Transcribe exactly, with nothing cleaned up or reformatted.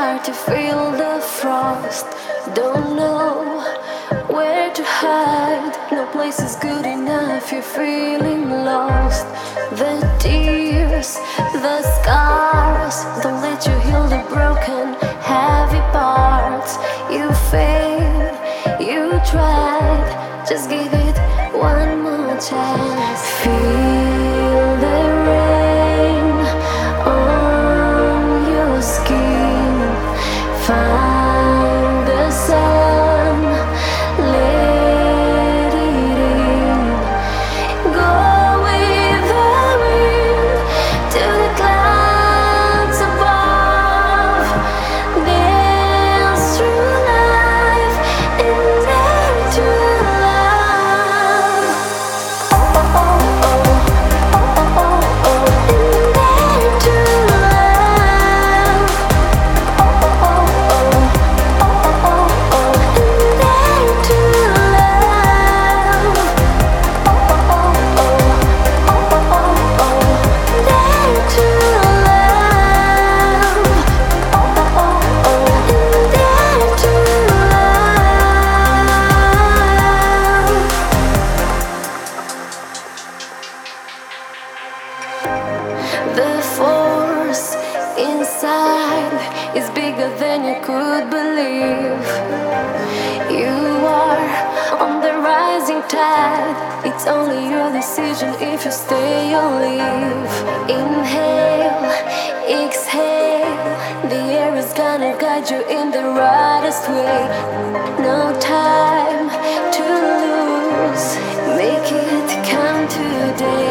hard to feel the frost. Don't know where to hide. No place is good enough. You're feeling lost. The tears, the scars don't let you heal the broken, heavy parts. You failed, you tried. Just give it one more chance. Feel the rain on your skin. Find the sun, let it in. Go with the wind to the clouds above. Dance through life and dare to love. Oh, oh, oh, oh, oh, oh, and dare to love. Oh, oh, oh, oh, oh, oh, and dare to love. Oh, oh, oh, oh, oh, oh, dare to love. Oh, oh, oh, and dare to love. The force inside is bigger than you could believe. You are on the rising tide. It's only your decision if you stay or leave. Inhale, exhale. The air is gonna guide you in the rightest way. No time to lose. Make it count today.